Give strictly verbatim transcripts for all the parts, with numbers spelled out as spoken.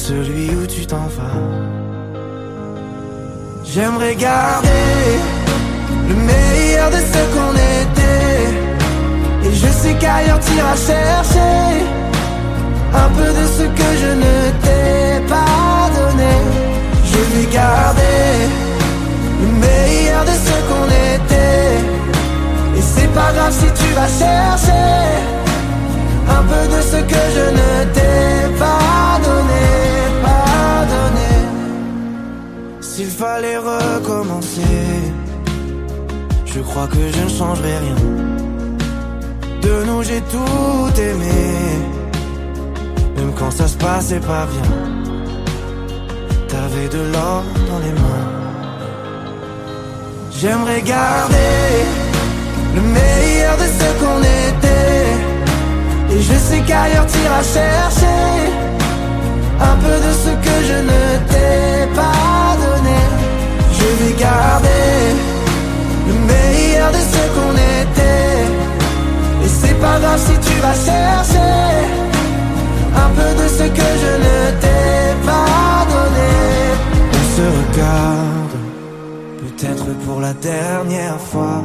celui où tu t'en vas. J'aimerais garder le meilleur de ce qu'on était. Et je sais qu'ailleurs t'iras chercher un peu de ce que je ne t'ai pas donné. Je vais garder le meilleur de ce qu'on était. Et c'est pas grave si tu vas chercher un peu de ce que je ne t'ai pas donné, pas donné. S'il fallait recommencer, je crois que je ne changerai rien. De nous j'ai tout aimé, même quand ça se passait pas bien. T'avais de l'or dans les mains. J'aimerais garder le meilleur de ce qu'on était. Et je sais qu'ailleurs t'iras chercher un peu de ce que je ne t'ai pas donné. Je vais garder le meilleur de ce qu'on était. Et c'est pas grave si tu vas chercher un peu de ce que je ne t'ai pas donné. On se regarde, peut-être pour la dernière fois.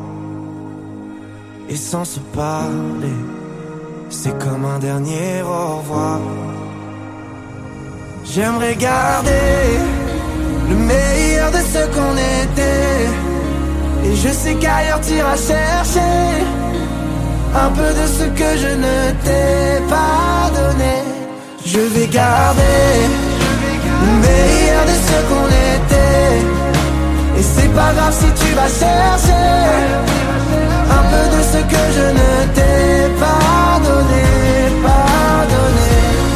Et sans se parler, c'est comme un dernier au revoir. J'aimerais garder le meilleur de ce qu'on était. Et je sais qu'ailleurs t'iras chercher un peu de ce que je ne t'ai pas donné. Je vais garder le meilleur de ce qu'on était. Et c'est pas grave si tu vas chercher un peu de ce que je ne t'ai pas donné, pas donné.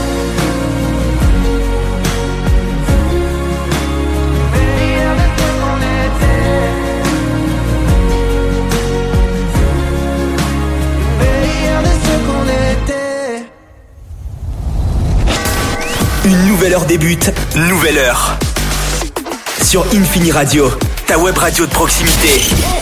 Meilleur de ce qu'on était. Meilleur de ce qu'on était. Une nouvelle heure débute, nouvelle heure. Sur Infini Radio, ta web radio de proximité.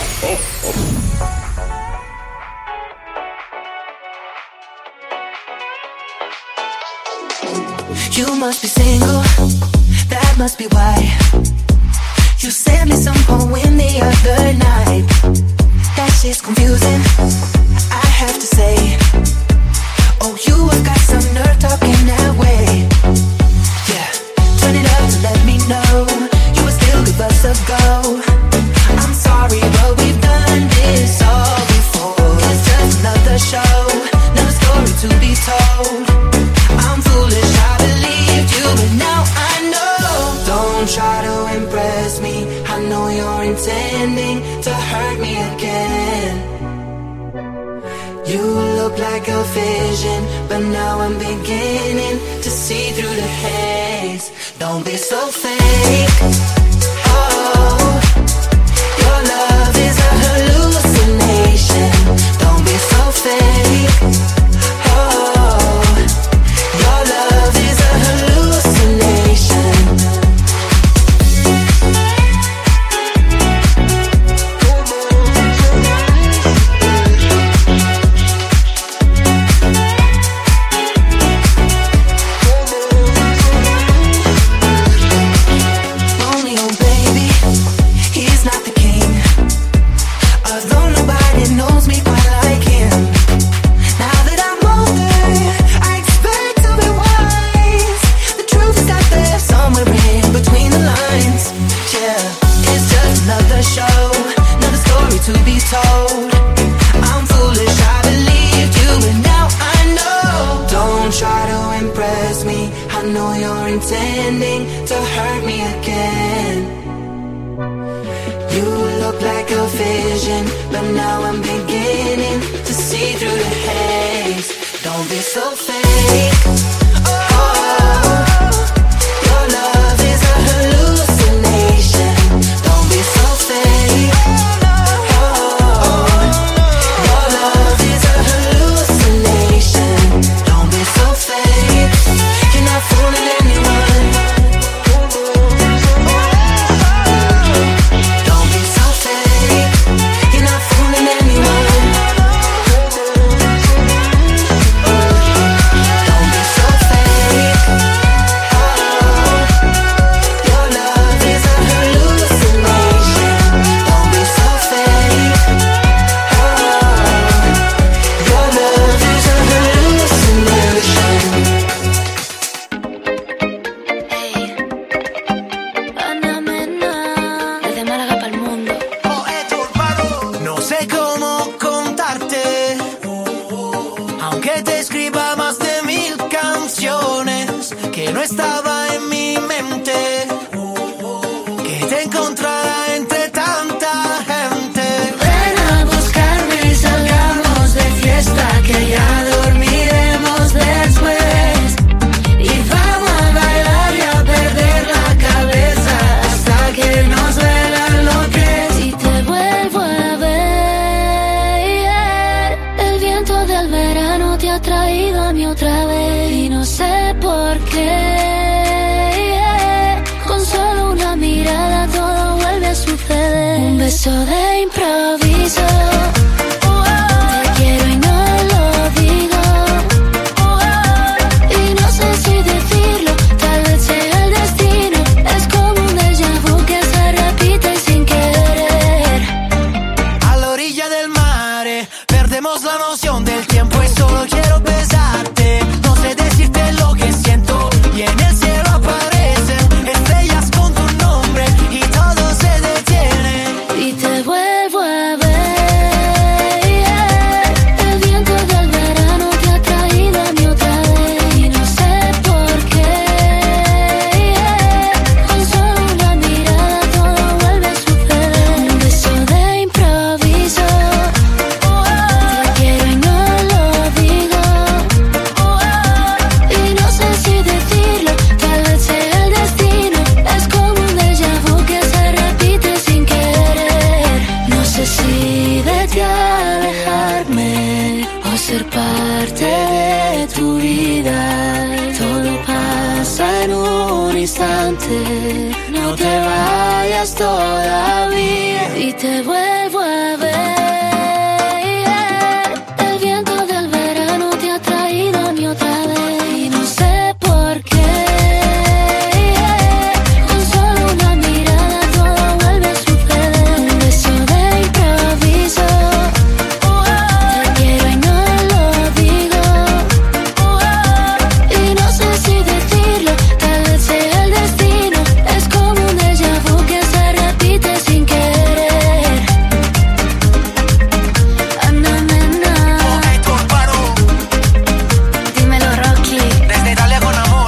You must be single, that must be why you sent me some poem the other night. That shit's confusing, I have to say. Oh, you have got some nerve talking that way. Yeah, turn it up to let me know you would still give us a go. I'm sorry, but we've done this all before. It's just another show, another story to be told. I'm foolish, I believed you, but now I know. Don't try to impress me, I know you're intending to hurt me again. You look like a vision, but now I'm beginning to see through the haze. Don't be so fake. Oh, your love is a hallucination. Don't be so fake. Oh, your love is a hallucination. Romeo, baby, he's not the king. Although nobody knows me quite like him. Now that I'm older, I expect to be wise. The truth is out there somewhere in between the lines. Yeah, it's just another show, another story to be told. I'm foolish, I believed you, but now I know. Don't try to impress me, I know you're intending to hurt me again. You look like a vision, but now I'm beginning to see through the haze. Don't be so fake. Oh, your love is a hallucination. Don't be so fake. Oh, your love is a hallucination. Don't be so fake. You're not fooling anyone. Don't be so fake. You're not fooling anyone. Don't be so Dios que no estaba en mi mente, que te encontrara entre tanta gente. Ven a buscarme y salgamos de fiesta, que ya dormiremos después. Y vamos a bailar y a perder la cabeza hasta que nos duela lo que es. Y te vuelvo a ver, el viento del verano te ha traído a mí otra vez. Y no sé por qué, con solo una mirada todo vuelve a suceder. Un beso de improviso, te quiero y no lo digo, y no sé si decirlo, tal vez sea el destino. Es como un déjà vu que se repite sin querer. A la orilla del mar, eh, perdemos la noción del tiempo y solo quiero besarte. No sé decirte lo que siento y en el cielo aparecen estrellas con tu nombre y todo se detiene. Y te vuelvo a ver, el viento del verano te ha traído a mí otra vez. Y no sé por qué, con solo una mirada todo vuelve a suceder. Un beso de improviso, te quiero y no lo digo, y no sé si decirlo, tal vez sea el destino. Es como un déjà vu que se repite sin querer. No sé si de ti alejarme o ser parte de tu vida. Todo pasa en un instante, no te vayas todavía. Y te vuelvo a ver, el viento del verano te ha traído a mí otra vez. Y no sé por qué, con solo una mirada todo vuelve a suceder. Un beso de improviso, te quiero y no lo digo, y no sé si decirlo, tal vez sea el destino. Es como un déjà vu que se repite sin querer. Anamena, Héctor Paro, dímelo Rocky. desde Italia con amor.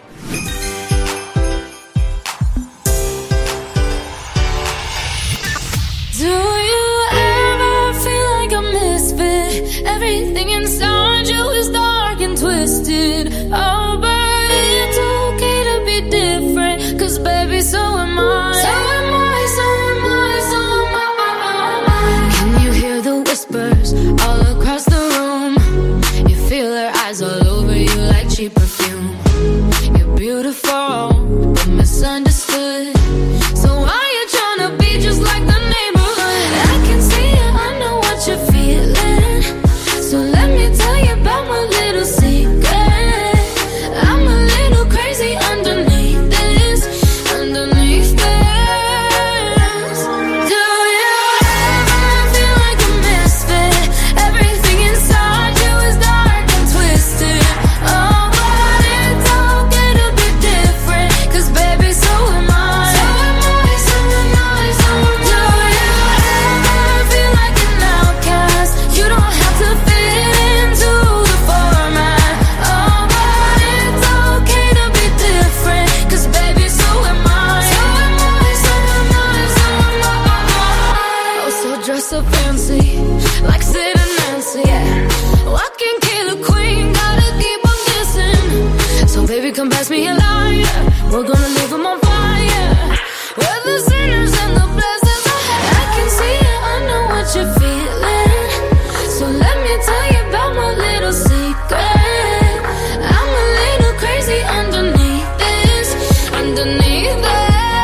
Do you ever feel like a misfit? Everything inside you is dark and twisted. Oh, but it's okay to be different, 'cause baby, so am I. So am I, so am I, so am I. Can you hear the whispers all across the room? You feel their eyes all over you like cheap perfume. You're beautiful, but misunderstood. So why you tryna be just like the neighborhood? I can see it, I know what you're feeling. So let me tell you about my little secret. I'm a little crazy underneath this, underneath this. Do you ever feel like a misfit? Everything inside you is dark and twisted. Oh, but it's okay to be different, 'cause baby, so am I. So am I, so am I, so am I. Do you ever feel like an outcast? You don't have to fit into the format. Oh, but it's okay to be different, 'cause baby, so am I. So am I, so am I, so am I. Oh, so dress up fancy, like Sid and Nancy, yeah. Walking killer queen, gotta keep on kissing. So baby, come pass me a lighter, we're gonna leave them on fire. We're the sinners and the blessings. I can see it, I know what you're feeling. So let me tell you about my little secret. I'm a little crazy underneath this, underneath this.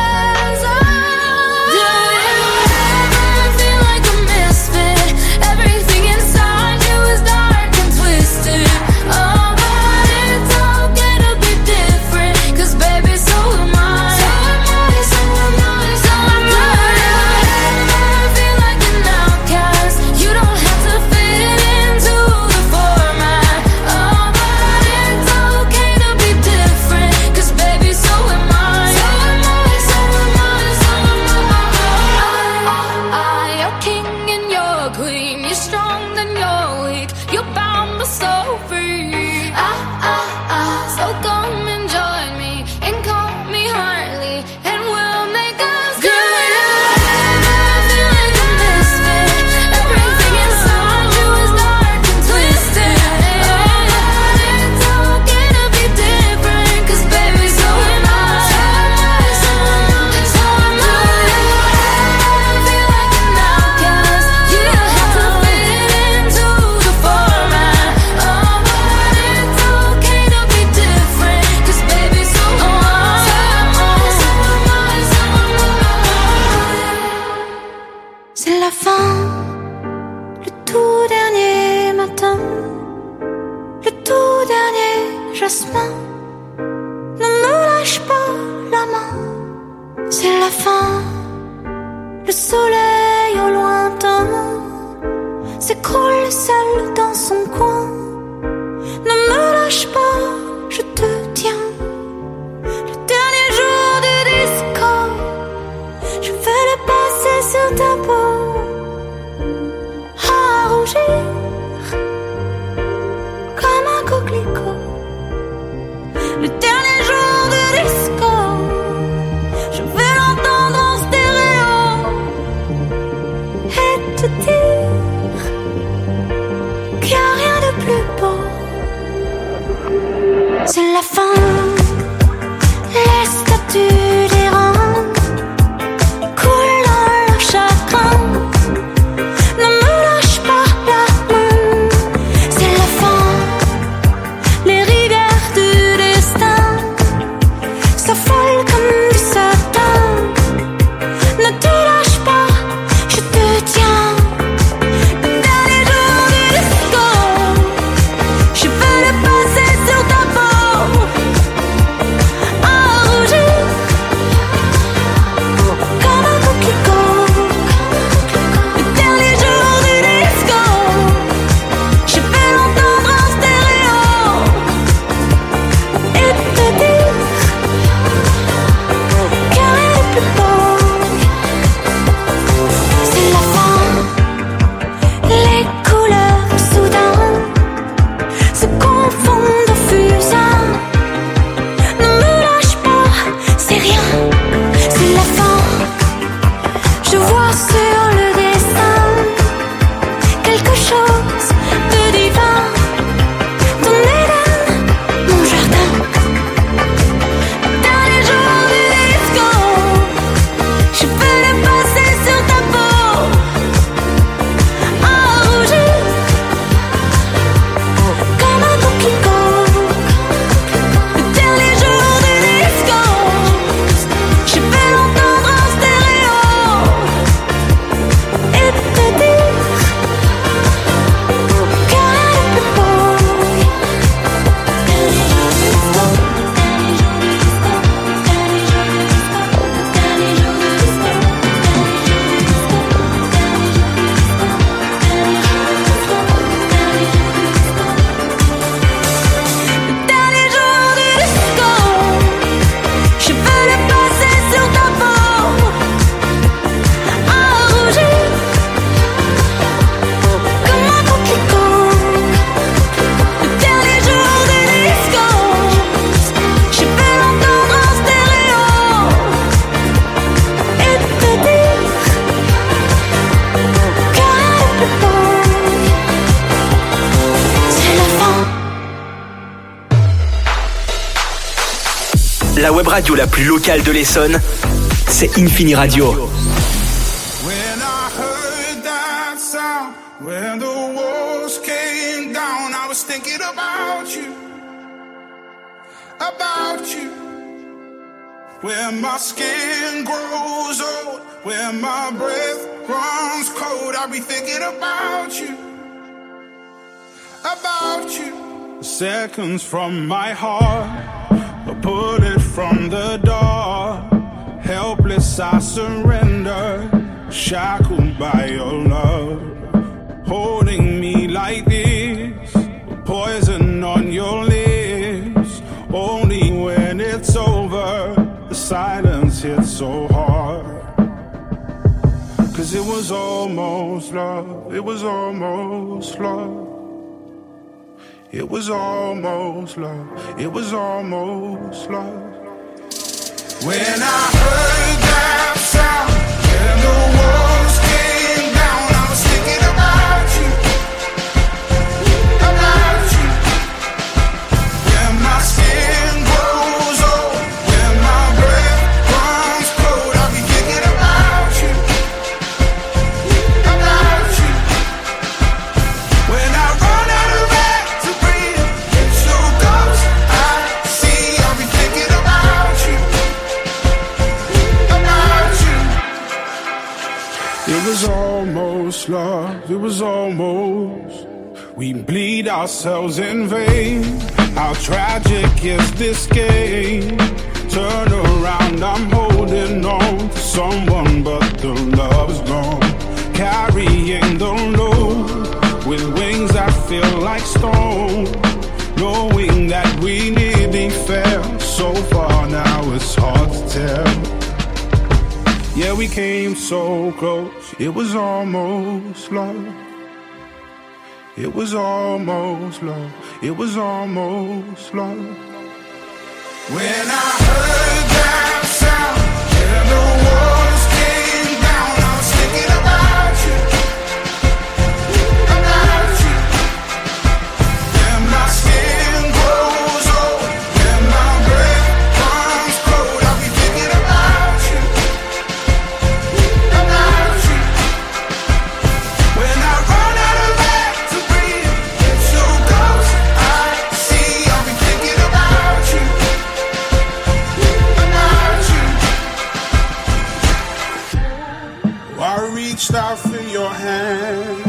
Do you ever feel like a misfit? Everything inside you is dark and twisted. Oh, but it's okay to be different, 'cause baby, so am I. So am I, so am I, so am I. C'est la fin, le soleil au lointain s'écroule seul dans son coin. Ne me lâche pas, je te tiens. Le dernier jour du disco, je vais le passer sur ta peau, à rougir comme un coquelicot. Le dernier jour du disco, je vais l'entendre en stéréo et te dire qu'il n'y a rien de plus beau. C'est la fin, les statues des reins coulent dans leur chagrin. Ne me lâche pas la main. C'est la fin, les rivières du destin s'affolent comme du satin. Ne te lâche pas, je te tiens. Le dernier jour du disco, je veux le passer sur ta peau, à rougir comme un coquelicot. Le dernier jour du disco, je vais l'entendre en stéréo et te dire qu'il n'y a rien de plus beau. C'est la fin, les couleurs soudain se confondent au fusain. Ne me lâche pas, c'est rien, c'est la fin. Je vois sur le dessin quelque chose de divin. Ton Éden, mon jardin. Dernier jour du disco, je veux le passer sur ta peau, à rougir comme un coquelicot. Le dernier jour du disco, je vais l'entendre en stéréo et te dire qu'il n'y a rien de plus beau. Le dernier jour du disco, je veux le passer sur ta peau, à rougir comme un coquelicot. Le dernier jour du disco, je vais l'entendre en stéréo et te dire qu'il n'y a rien de plus beau. C'est la fin. La web radio la plus locale de l'Essonne, c'est Infini Radio. When I heard that sound, when the walls came down, I was thinking about you, about you. When my skin grows old, when my breath runs cold, I'll be thinking about you, about you. Seconds from my heart, I put it from the door. Helpless I surrender, shackled by your love. Holding me like this, poison on your lips. Only when it's over, the silence hits so hard. Cause it was almost love, it was almost love. It was almost love, it was almost love. When I heard that sound, when the walls came down, I was thinking about you, about you. When my skin grows old, when my breath runs cold, I'll be thinking about you, about you. When I run out of air to breathe, it's your ghost I see, I'll be thinking about you, about you. It was almost love, it was almost. We bleed ourselves in vain. How tragic is this game? Turn around, I'm holding on someone, but the love is gone. Carrying the load with wings that feel like stone. Knowing that we nearly fell so far, now it's hard to tell. Yeah, we came so close, it was almost love. It was almost love, it was almost love. When I heard that sound and the walls came down, I was thinking about you, about you. When my skin grows old, when my breath comes cold, I'll be thinking about you, about you. When I run out of air to breathe, it's your ghost I see, I'll be thinking about you. I reached out for your hand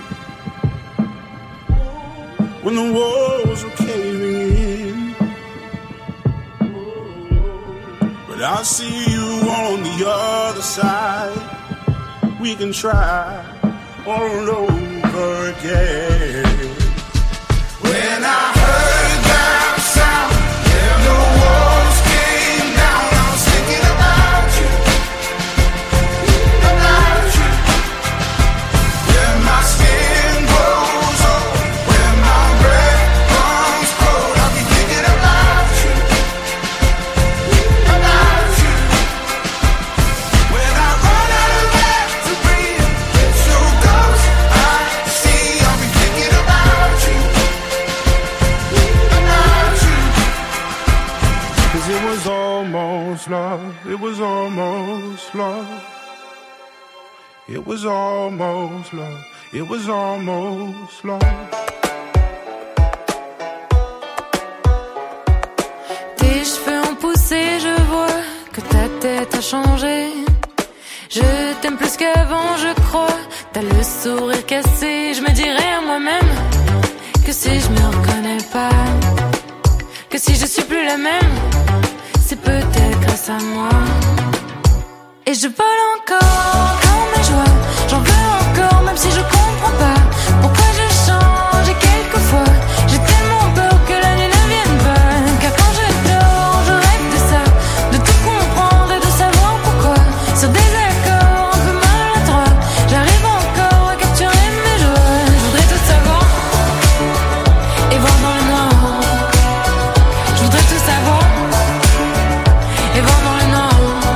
when the walls were caving in, but I see you on the other side. We can try all over again. When I heard that sound and the walls came down, I was thinking about you. Love, it was almost love. It was almost love. It was almost love. Tes cheveux ont poussé, je vois que ta tête a changé. Je t'aime plus qu'avant, je crois. T'as le sourire cassé. Je me dirais à moi-même que si je me reconnais pas, que si je suis plus la même, c'est peut-être grâce à moi. Et je vole encore comme mes joies. J'en veux encore même si je comprends pas pourquoi je change. Et quelquefois j'ai tellement peur que la nuit ne vienne pas. Car quand je dors je rêve de ça, de tout comprendre et de savoir pourquoi. Sur des accords un peu maladroits, j'arrive encore à capturer mes joies. Je voudrais tout savoir et voir dans le noir. Je voudrais tout savoir et voir dans le noir.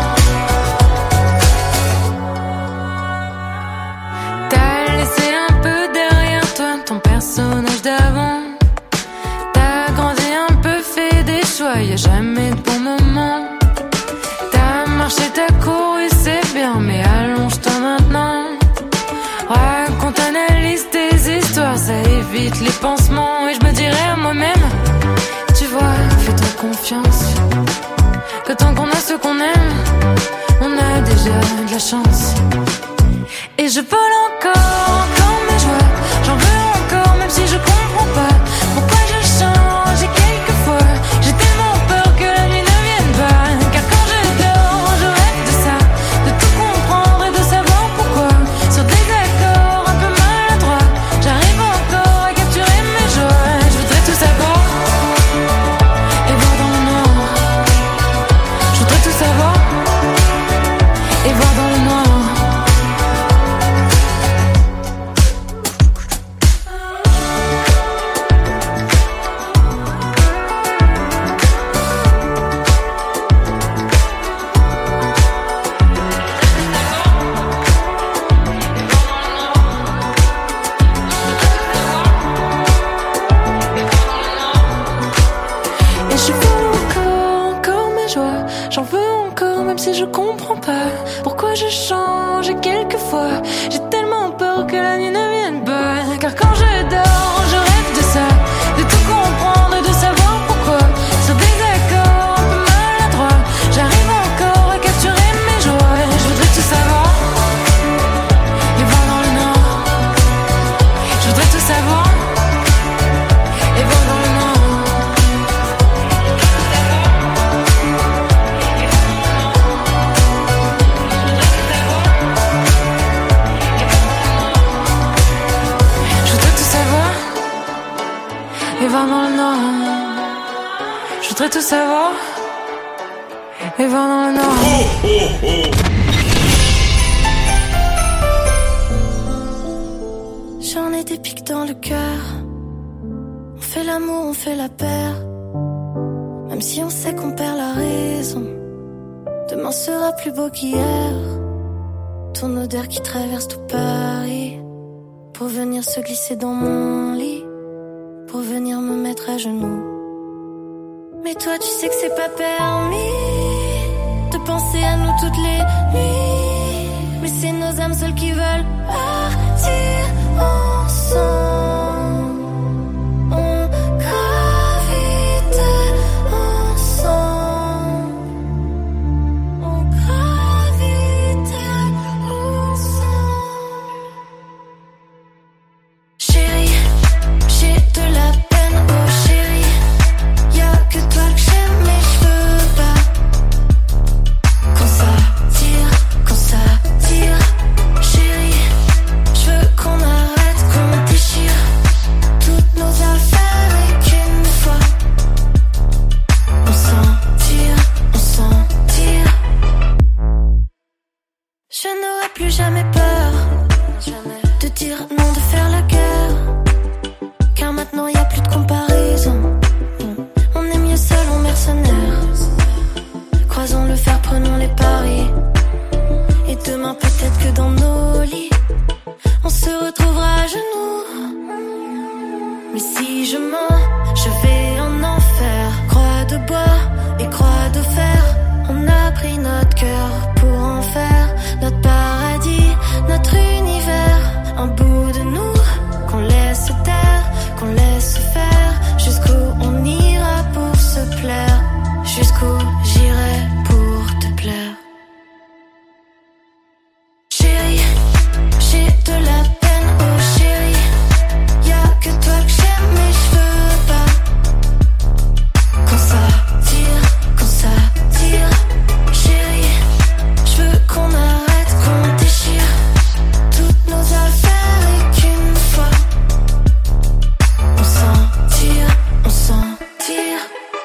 T'as laissé un peu derrière toi ton personnage d'avant. T'as grandi un peu, fait des choix, y'a jamais de bon moment. T'as marché, t'as couru, c'est bien, mais allonge-toi maintenant. Raconte, analyse tes histoires, ça évite les pansements. Et je me dirais à moi-même, tu vois, fais-toi confiance, que tant qu'on a ce qu'on aime, on a déjà de la chance. Et je vole encore comme mes joies. J'en veux encore même si je comprends pas pourquoi je change. Et quelquefois j'ai tellement peur que la nuit ne vienne pas. Car quand je dors je rêve de ça, de tout comprendre et de savoir pourquoi. Sur des accords un peu maladroits, j'arrive encore à capturer mes joies. Je voudrais tout savoir et voir dans le noir. Je voudrais tout savoir et voir dans le noir. Et je veux encore, encore mes joies. J'en veux encore même si je comprends pas pourquoi je change. Et quelquefois j'ai tellement peur que la nuit ne vienne pas. Car quand je dors je rêve de ça, de tout comprendre et de savoir pourquoi. Sur des accords un peu maladroits, j'arrive encore à capturer mes joies. Je voudrais tout savoir et voir dans le noir. Je voudrais tout savoir et voir dans le noir. tout savoir et voir dans le noir. Oh, oh, oh. J'en ai des pics dans le cœur. On fait l'amour, on fait la paire. Même si on sait qu'on perd la raison, demain sera plus beau qu'hier. Ton odeur qui traverse tout Paris pour venir se glisser dans mon lit, pour venir me mettre à genoux. Mais toi tu sais que c'est pas permis de penser à nous toutes les nuits. Mais c'est nos âmes seules qui veulent partir ensemble. On gravite ensemble. On gravite ensemble. Chérie, j'ai de la peine, oh chérie. Y'a que toi que j'aime mais je veux pas. Quand ça tire, quand ça tire. Chérie, je veux qu'on arrête, qu'on déchire toutes nos affaires et qu'une fois on s'en tire, on s'en tire. Je n'aurai plus jamais peur de dire non, de faire la guerre. Car maintenant y a plus de comparaison. On est mieux seul en mercenaires. Croisons le fer, prenons les paris. Et demain peut-être que dans nos lits on se retrouvera à genoux. Mais si je mens, je vais en enfer. Croix de bois et croix de fer. On a pris notre cœur pour en faire notre paradis, notre univers. Un bout de nous qu'on laisse taire, qu'on laisse faire. Jusqu'où on ira pour se plaire. Jusqu'où j'irai pour te plaire. Chérie, j'ai de la peine, oh chérie. Y'a que toi que j'aime mais je veux pas. Quand ça tire, quand ça tire. Chérie, je veux qu'on arrête, qu'on déchire toutes nos affaires et qu'une fois on s'en tire, on s'en tire.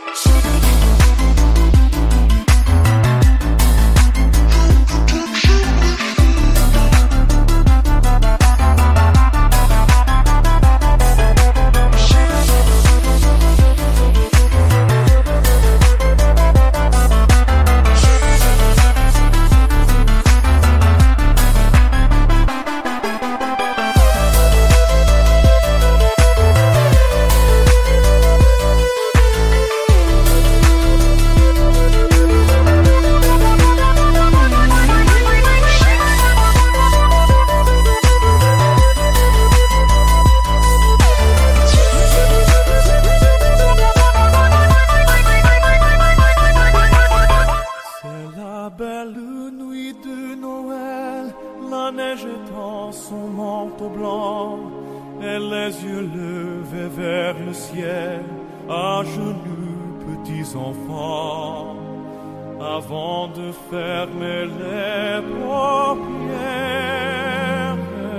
C'est la belle nuit de Noël, la neige étend son manteau blanc, et les yeux levés vers le ciel, à genoux petits enfants, avant de fermer les paupières,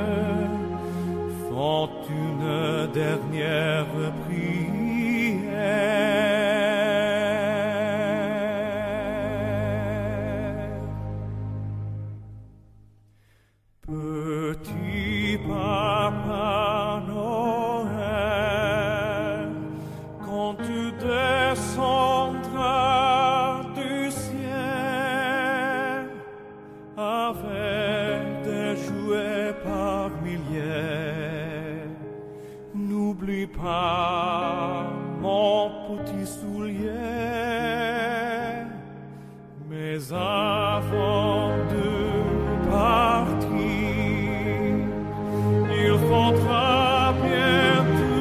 font une dernière prière. Petit Papa Noël, quand tu descendras du ciel avec des jouets par milliers, n'oublie pas mon petit soulier. Mais avant de partir, il faudra bien te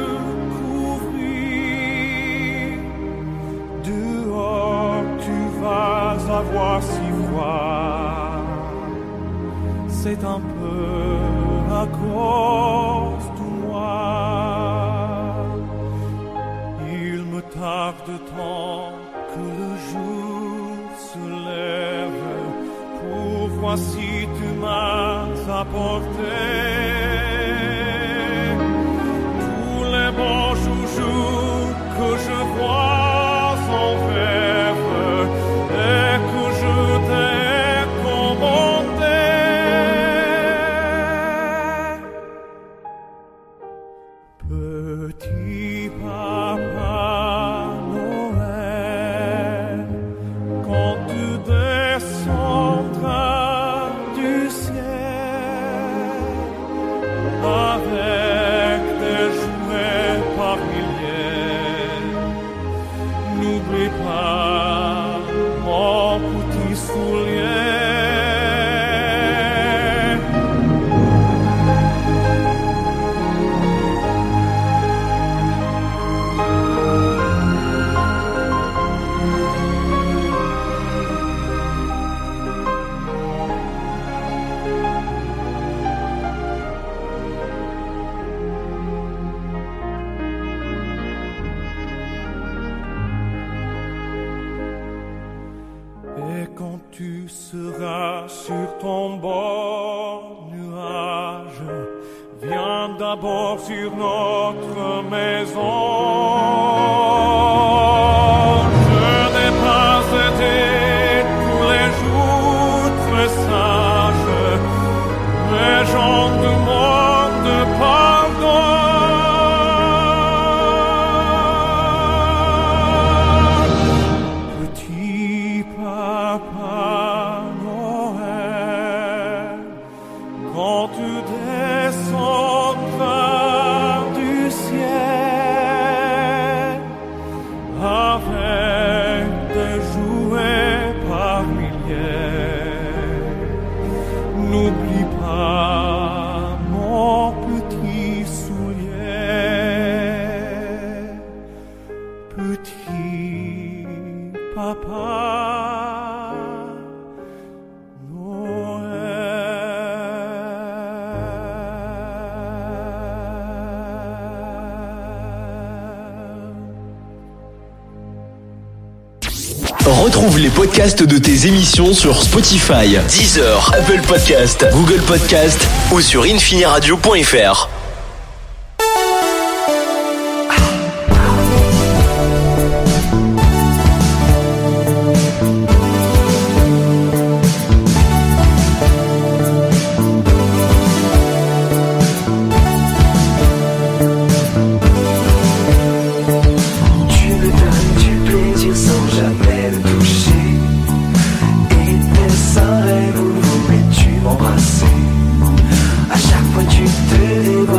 couvrir. Dehors, tu vas avoir si froid. C'est un peu à cause de moi. Il me tarde tant que le jour se lève pour voir si tu m'as apporté tous les bons joujoux que je vois en souliers. Sur ton beau nuage, viens d'abord sur notre maison. Je dépasse tous les jours très sages, mais j'en demande pardon. Petit papa, quand tu descendras du ciel avec des jouets par milliers, n'oublie pas mon petit soulier, petit papa. Retrouve les podcasts de tes émissions sur Spotify, Deezer, Apple Podcast, Google Podcast ou sur infiniradio point f r. À chaque fois tu te dévoiles.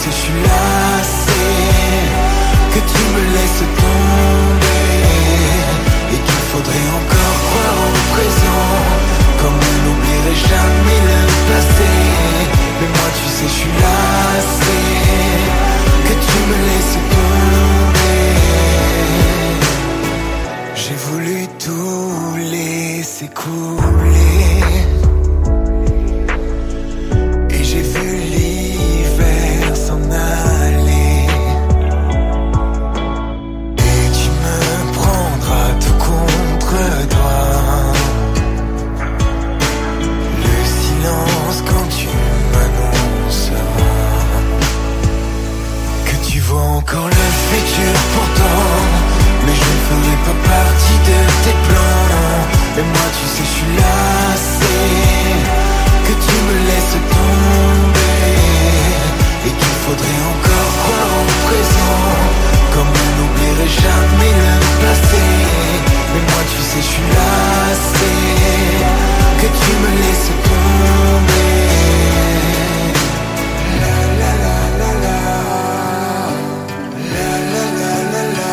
sais, je suis lassé que tu me laisses tomber et qu'il faudrait encore croire au présent, comme on n'oublierait jamais le passé. Mais moi tu sais, je suis lassé que tu me laisses tomber. J'ai voulu tout laisser couler et j'ai vu l'hiver s'en aller. Et tu me prendras tout contre toi. Le silence quand tu m'annonceras que tu vois encore le futur pourtant. Mais je ne ferai pas partie de tes plans. Et moi tu sais, je suis lassé que tu me laisses tomber et qu'il faudrait encore croire au présent, comme on n'oublierait jamais le passé. Mais moi tu sais, je suis lassé que tu me laisses tomber. La la la la la, la la la la la.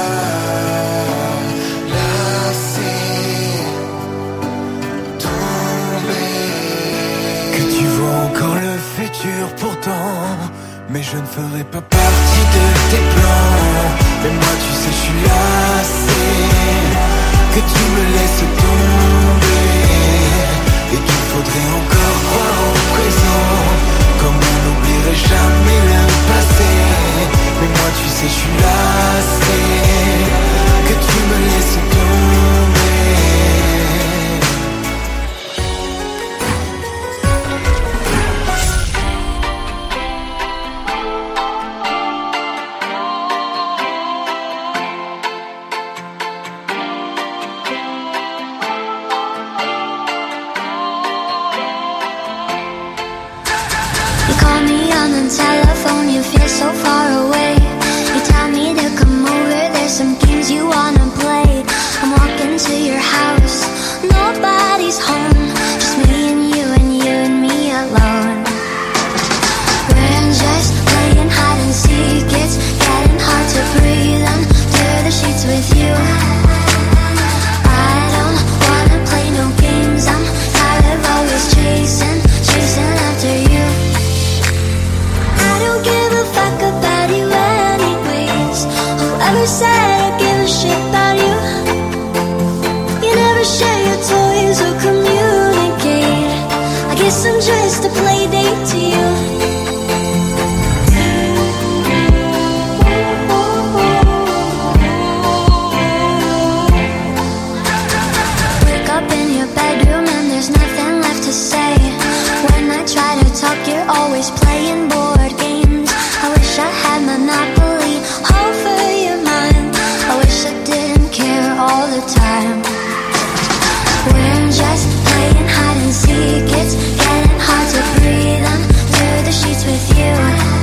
Encore le futur pourtant, mais je ne ferai pas partie de tes plans. Mais moi tu sais, je suis lassé que tu me laisses tomber et qu'il faudrait encore croire au présent, comme on n'oublierait jamais le passé. Mais moi tu sais, je suis lassé que tu me laisses tomber. Telephone, you feel so far away. You tell me to come over, there's some games you wanna play. I'm walking to your house, nobody's home, just me and you and you and me alone. We're just playing hide and seek, it's getting hard to breathe under the sheets with you. I don't wanna play no games, I'm tired of always chasing, chasing after you. I don't give a fuck about you anyways. Whoever said I give a shit about you? You never share your toys or communicate. I guess I'm just a play date to you. Wake up in your bedroom and there's nothing left to say. When I try to talk, you're always playing board games. I wish I had monopoly over your mind. I wish I didn't care all the time. We're just playing hide and seek, it's getting hard to breathe under the sheets with you.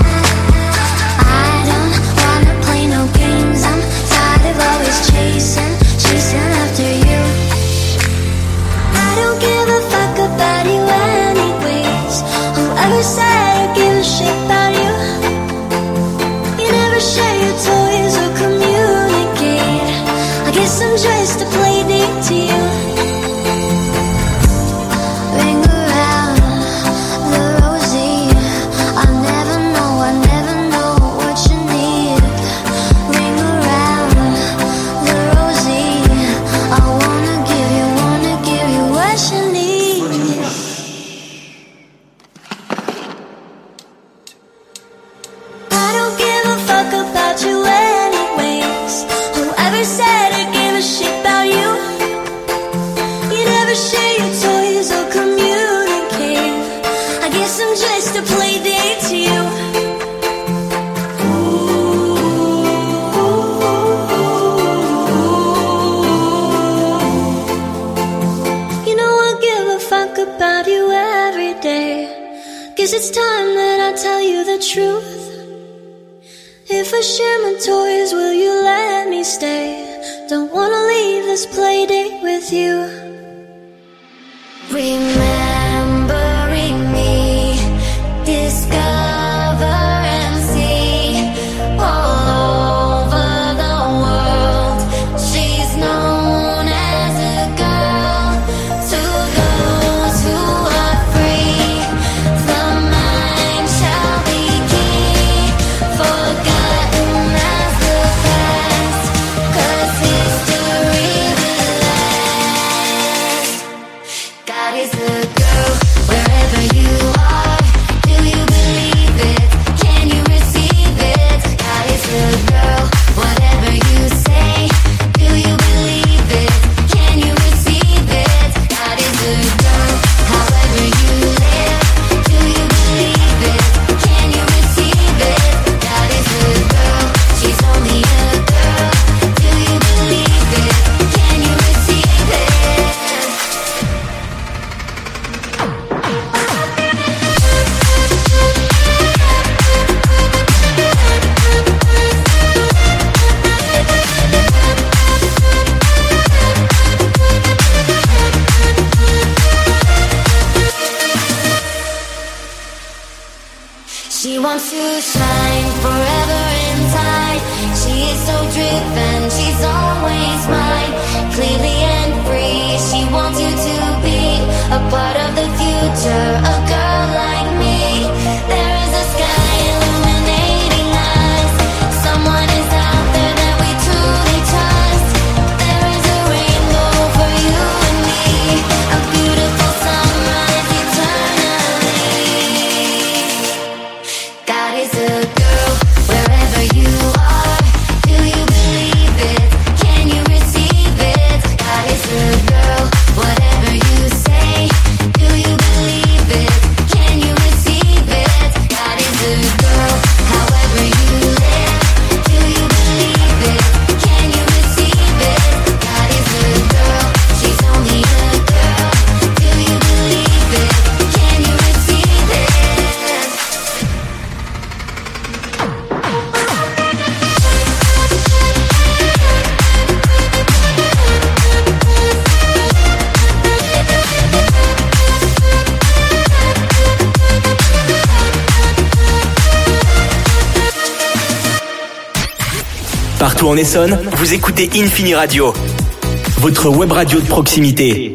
I don't wanna play no games, I'm tired of always chasing, chasing after you. I don't give a fuck about you anyways. Whoever said I give a shit about you? You never share your toys or communicate. I guess I'm just a play date to you. Ring around the rosy, I never know, I never know what you need. Ring around the rosy, I wanna give you, wanna give you what you need. I don't give a fuck about you anyways. Whoever said I give a shit about you? You never share your toys or communicate. I guess I'm just a play date to you. You know I give a fuck about you every day. Guess it's time that I tell you the truth. If I share my toys, will you let me stay? Don't wanna leave this play date with you. Remembering me, discover and see shine forever inside. She is so driven, she's always mine. Clearly and free, she wants you to be a part of the future, a girl like me. There is a sky illuminating us. Someone is out there that we truly trust. There is a rainbow for you and me, a beautiful sunrise eternally. God is a girl wherever you are. Do you believe it? Can you receive it? God is a girl, whatever you say. Do you believe it? Can you receive it? God is a girl, however you live. Do you believe it? Can you receive it? God is a girl, she's only a girl. Do you believe it? Can you receive it? Partout en Essonne, vous écoutez Infini Radio, votre web radio de proximité.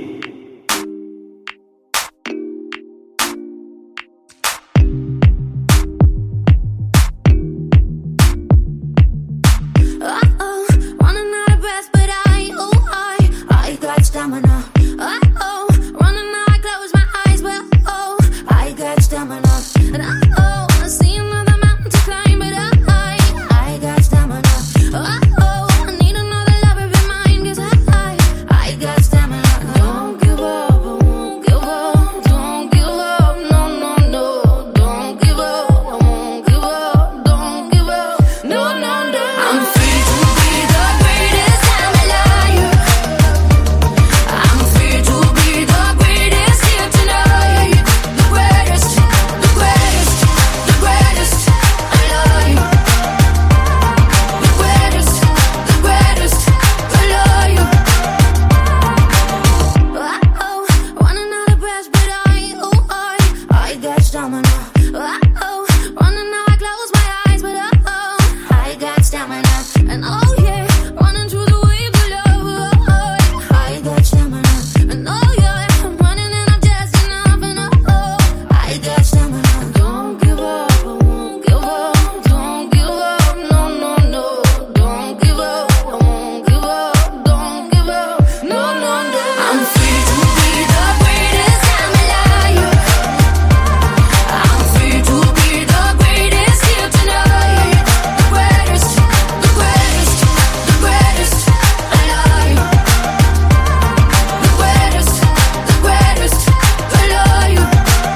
Uh-oh, running out of breath, but I, oh, I, I got stamina. Uh-oh, running out, I close my eyes, but oh, I got stamina. And uh-oh, I see another mountain to climb, but I, I got stamina. Uh-oh, I need another lover of mine, 'cause I, I got stamina. Don't give up, I won't give up. Don't give up, no, no, no. Don't give up, I won't give up. Don't give up, no, no, no. I'm free to be the greatest, I'm alive. I'm free to be the greatest here tonight. The greatest, the greatest, the greatest alive. The greatest, the greatest alive. Uh-oh, running out of breath, but I, oh, I, I got stamina. Uh-oh, running out, I close my eyes, but uh-oh, I got stamina. And oh yeah, running through the waves of love, oh, I got stamina. And oh yeah, I'm running and I'm just enough, and oh, I got stamina. Don't give up, I won't give up. Don't give up, no, no, no. Don't give up, I won't give up. Don't give up, no, no, no. I'm free to be the greatest, I'm alive. I'm free to be the greatest here tonight. The greatest, the greatest, the greatest alive. The greatest, the greatest alive.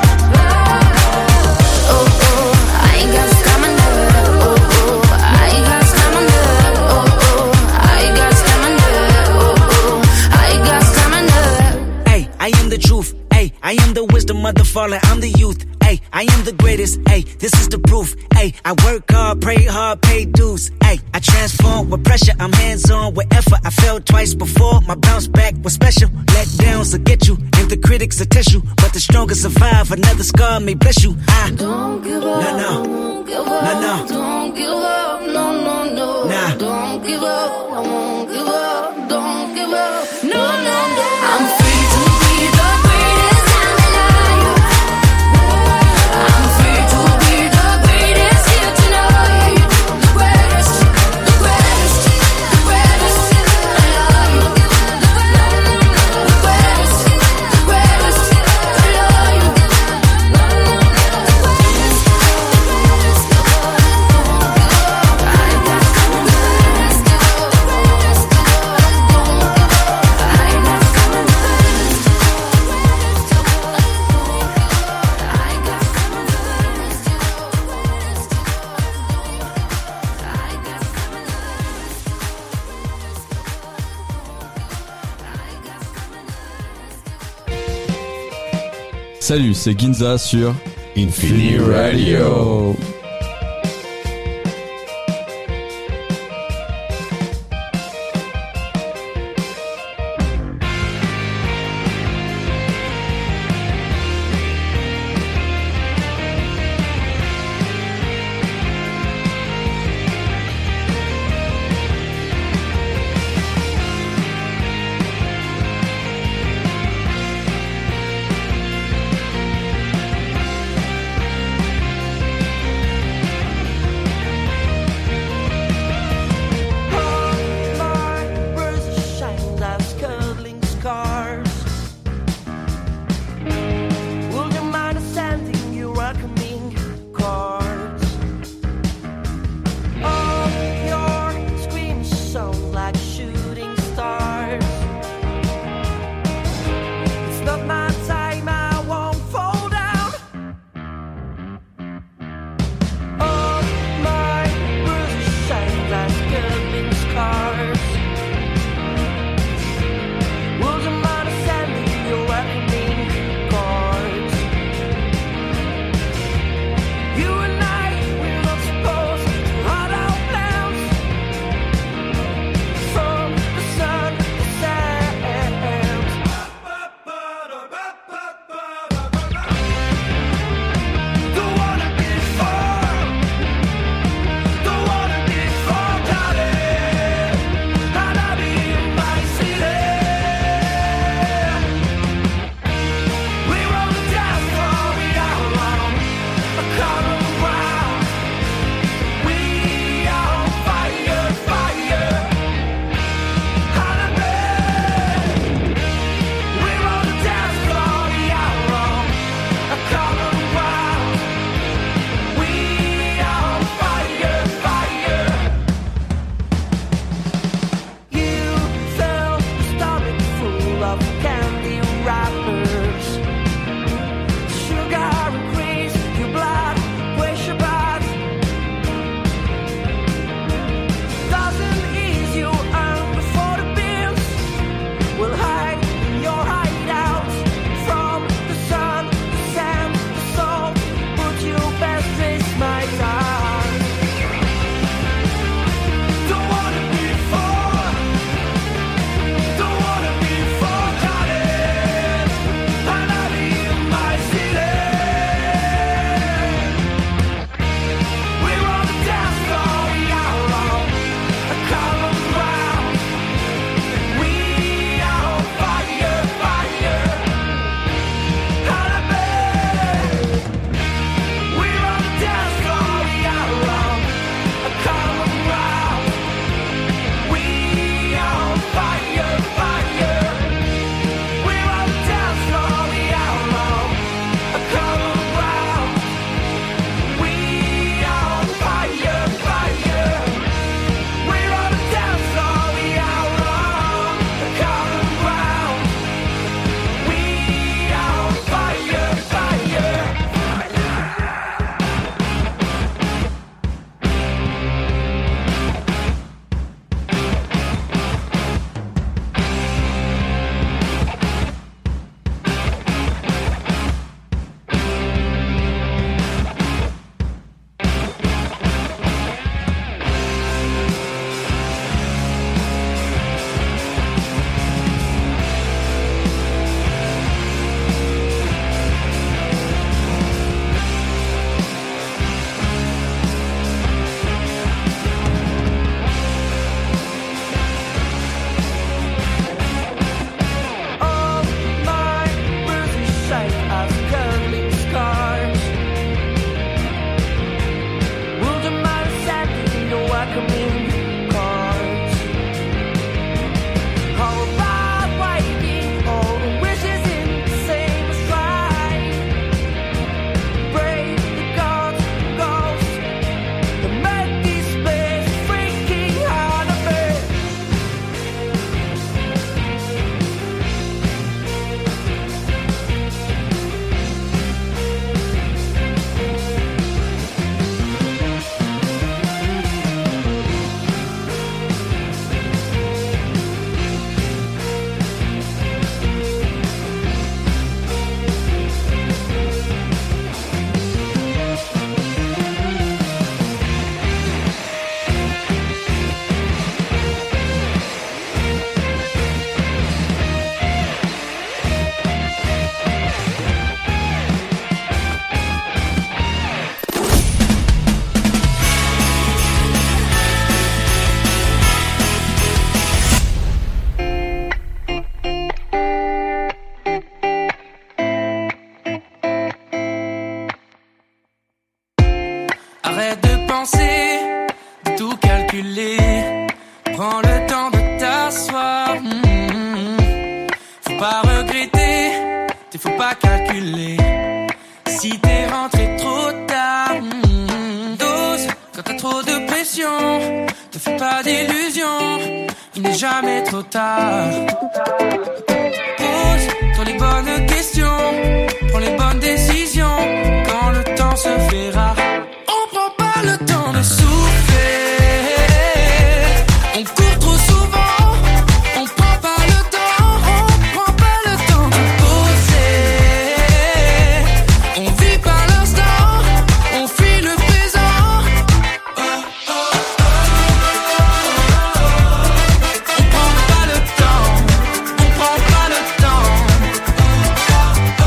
Oh, oh, I got stamina. Oh, oh, I got stamina. Oh, oh, I got stamina. Oh, oh, I got stamina. Hey, I am the truth. Hey, I am the wisdom of the fallen. I'm the youth. Hey, I am the greatest. Hey, this is the proof. Hey, I work hard, pray hard, pay dues. Hey, I transform with pressure. I'm hands on with effort. I failed twice before. My bounce back was special. Let downs will get you, and the critics will test you. But the strongest survive. Another scar may bless you. I Don't give up, No, no. I won't give up. No, no. Don't give up, no, no, no. Nah. Don't give up, I won't give up. Don't give up, no, no, no. I'm free to be the greatest, I'm alive. I'm free to be the greatest here tonight. The greatest, the greatest, the greatest alive. The greatest, the greatest alive. Salut, c'est Ginza sur Infini Radio. tout calculer. Prends le temps de t'asseoir. Mmh. Faut pas regretter, il faut pas calculer. Si t'es rentré trop tard, mmh. Dose quand t'as trop de pression. Te fais pas d'illusions, il n'est jamais trop tard. Pose-toi les bonnes questions, prends les bonnes décisions. Quand le temps se fait rare, on prend pas le temps de souffler. On court trop souvent, on prend pas le temps, on prend pas le temps de poser. On vit pas l'instant, on fuit le présent. Oh, oh, oh. On prend pas le temps, on prend pas le temps. Oh, oh,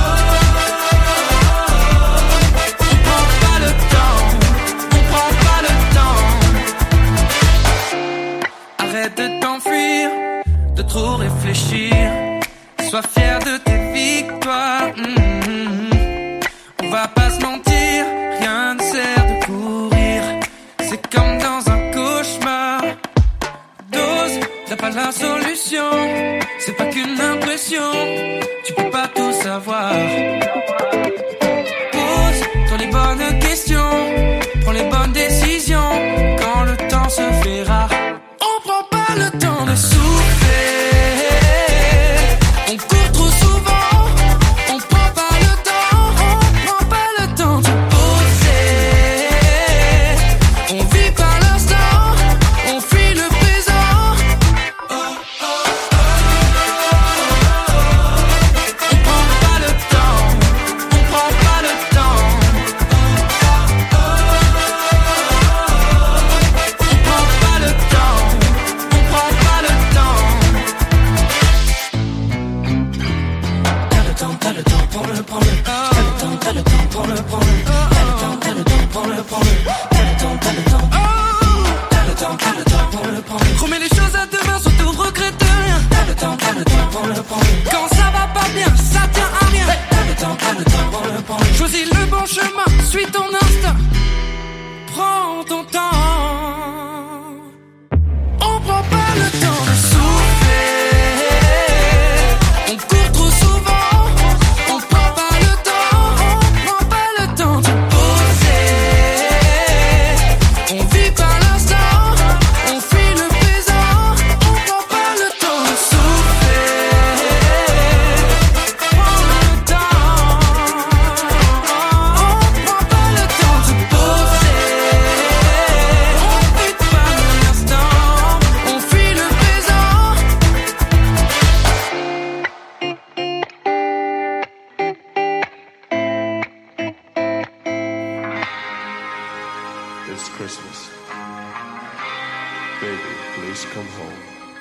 oh. On prend pas le temps, on prend pas le temps. Arrête de t'enfuir, de trop réfléchir. Sois fier de tes victoires. Mmh. On va pas se mentir, rien ne sert de courir. C'est comme dans un cauchemar. Dose, t'as pas la solution. C'est pas qu'une impression, tu peux pas tout savoir. Pose-toi les bonnes questions, prends les bonnes décisions. Quand le temps se fait rare, on prend pas le temps de souffler. On court trop souvent, on prend pas le temps, on prend pas le temps de poser. On vit pas l'instant, on fuit le présent. Oh, oh, oh. On prend pas le temps, on prend pas le temps. Oh, oh, oh. On prend pas le temps, on prend pas le temps. T'as le temps, t'as le temps, prends-le, prends-le. T'as le temps, t'as le temps, prends-le, prends-le. T'as le temps, t'as le temps, prends-le, prends-le. T'as le temps, t'as le temps. T'as le temps, t'as le temps, prends-le, prends-le. Remets les choses à demain, surtout regrette rien. T'as le temps, t'as le temps, prends-le, prends-le. Quand ça va pas bien, ça tient à rien. T'as le temps, t'as le temps, prends-le, prends-le. Choisis le bon chemin, suis ton instinct. Prends ton temps. On prend pas le temps de souffler. On court trop souvent, on prend pas le temps, on prend pas le temps de poser. On vit pas l'instant, on fuit le présent, on prend pas le temps de souffler. Prends le temps, on prend pas le temps de poser. On vit pas l'instant, on fuit le présent. This Christmas, baby, please come home.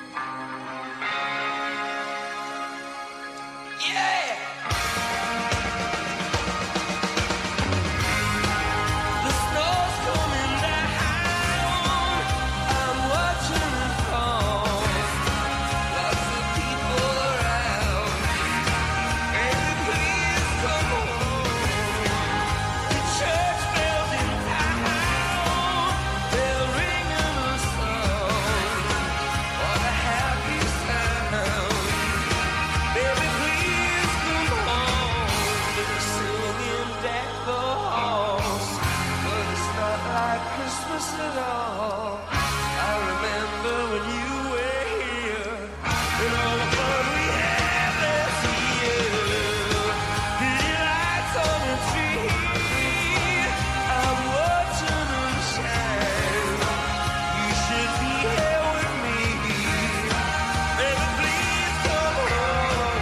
The snow's coming down. I'm watching it fall. Lots of people around. Baby, please come home. The church bells in town, they're ringing a song. What a happy sound. Baby, please come home. They're singing Deck the Halls, but it's not like Christmas at all. I remember when you were here, and all the fun we had last year. The lights on the tree, I'm watching them shine. You should be here with me. Baby, please come home.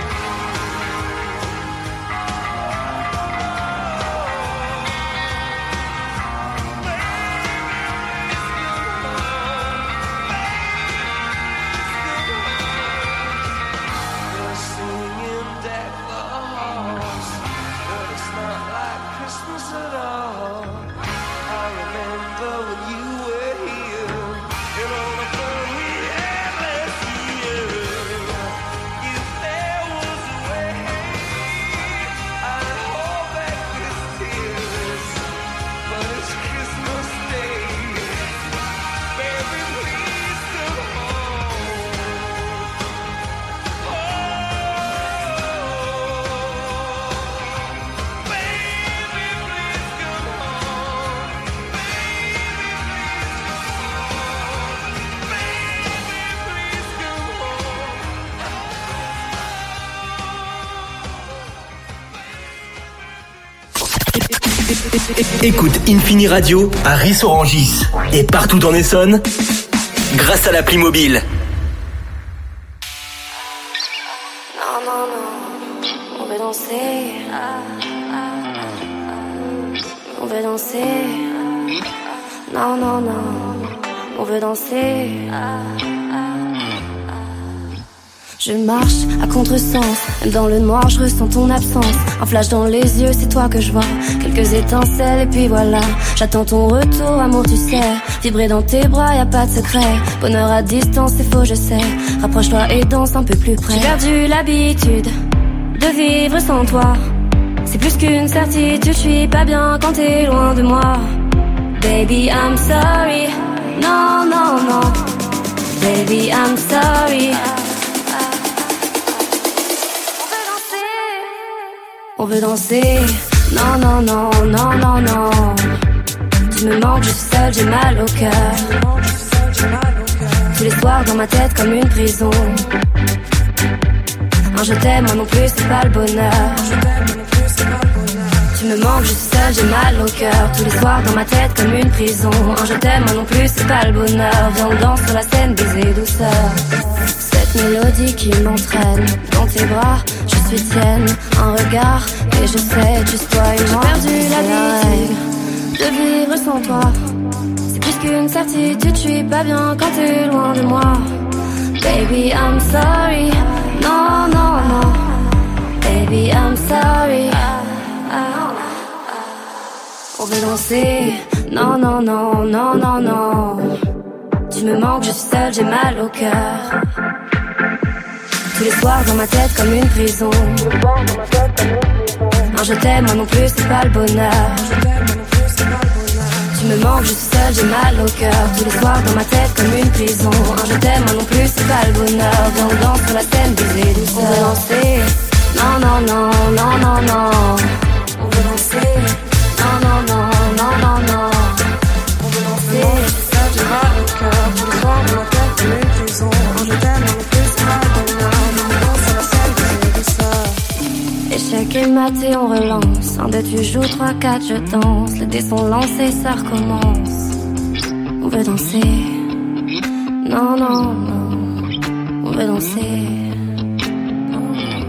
Please come home. Écoute Infini Radio à Ris-Orangis et partout en Essonne grâce à l'appli mobile. Non, non, non, on veut danser. On veut danser. Non, non, non, on veut danser. Je marche à contresens, même dans le noir je ressens ton absence. Un flash dans les yeux, c'est toi que je vois. Quelques étincelles et puis voilà. J'attends ton retour, amour tu sais. Vibrer dans tes bras, y a pas de secret. Bonheur à distance, c'est faux je sais. Rapproche-toi et danse un peu plus près. J'ai perdu l'habitude de vivre sans toi. C'est plus qu'une certitude, je suis pas bien quand t'es loin de moi. Baby I'm sorry, non non non. Baby I'm sorry. On veut danser, non, non, non, non, non, non. Tu me manques, je suis seule, j'ai mal au cœur. Tous les soirs dans ma tête comme une prison. Un je t'aime, moi non plus, c'est pas le bonheur. Tu me manques, je suis seule, j'ai mal au cœur. Tous les soirs dans ma tête comme une prison. Un je t'aime, moi non plus, c'est pas le bonheur. Viens, on danse sur la scène, baiser douceur. Cette mélodie qui m'entraîne dans tes bras, je suis tienne. Un regard et je sais, juste toi et moi. J'ai perdu l'habitude de vivre sans toi. C'est plus qu'une certitude, je suis pas bien quand t'es loin de moi. Baby I'm sorry, non non non. Baby I'm sorry. On veut danser, non non non non non non. Tu me manques, je suis seule, j'ai mal au cœur. Tous les soirs dans ma tête comme une prison. Un je t'aime, moi non plus, c'est pas le bonheur. Tu me manques, je suis seule, j'ai mal au cœur. Tous les soirs dans ma tête comme une prison. Un je t'aime, moi non plus, c'est pas le bonheur. Viens, on danse sur la scène, baiser douceur. On veut danser, non, non, non, non, non, non. On veut danser, non, non, non, non, non, non. On veut danser, je suis seule, j'ai mal au cœur. Tous les soirs dans ma tête comme une prison. Un je t'aime, moi non plus, c'est pas le bonheur. Échec et mat et on relance. Un, deux, tu joues, trois, quatre, je danse. Les dés sont lancés, ça recommence. On veut danser. Non, non, non. On veut danser. Non, non.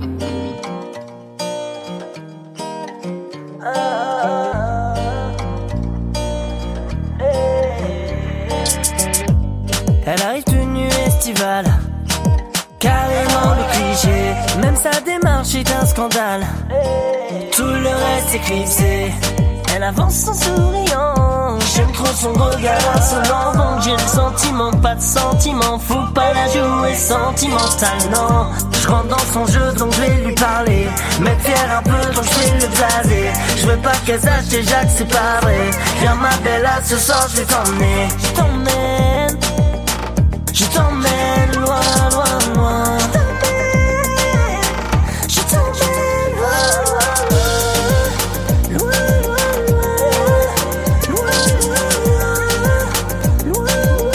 Elle arrive tenue estivale. Carrément le cliché, même sa démarche est un scandale. Tout le reste est clipsé. Elle avance en souriant. J'aime trop son regard insolent. Donc j'ai le sentiment, pas de sentiment. Faut pas la jouer sentimental, non. Je rentre dans son jeu donc je vais lui parler. Mettre fier un peu donc je vais le blaser. Je veux pas qu'elle sache déjà que c'est pas vrai. Viens ma belle, à ce soir je vais t'emmener. Je t'emmène, je t'emmène loin, loin, loin. Je t'emmène loin, loin, loin, loin, loin, loin, loin,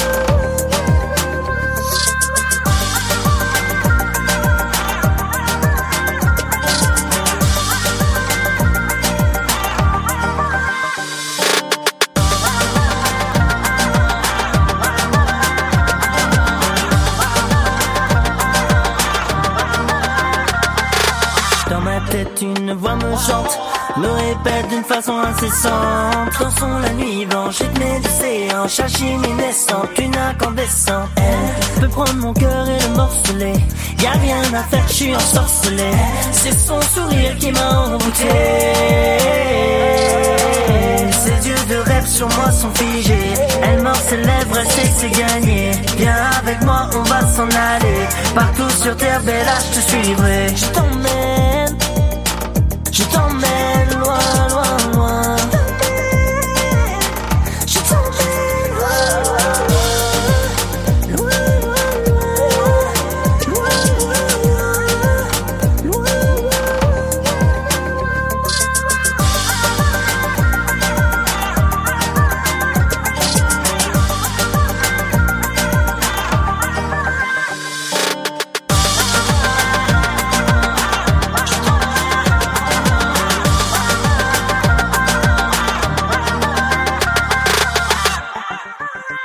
une voix me chante, me répète d'une façon incessante. Dansons la nuit blanche, rythmée d'océan, chachimie naissante, une incandescente. Elle peut prendre mon cœur et le morceler. Y'a rien à faire, je suis ensorcelé. C'est son sourire qui m'a envoûté. Ses yeux de rêve sur moi sont figés. Elle mord ses lèvres, elle sait que c'est gagné. Viens avec moi, on va s'en aller. Partout sur terre, bella, je te suivrai. Je t'emmène. Je t'emmène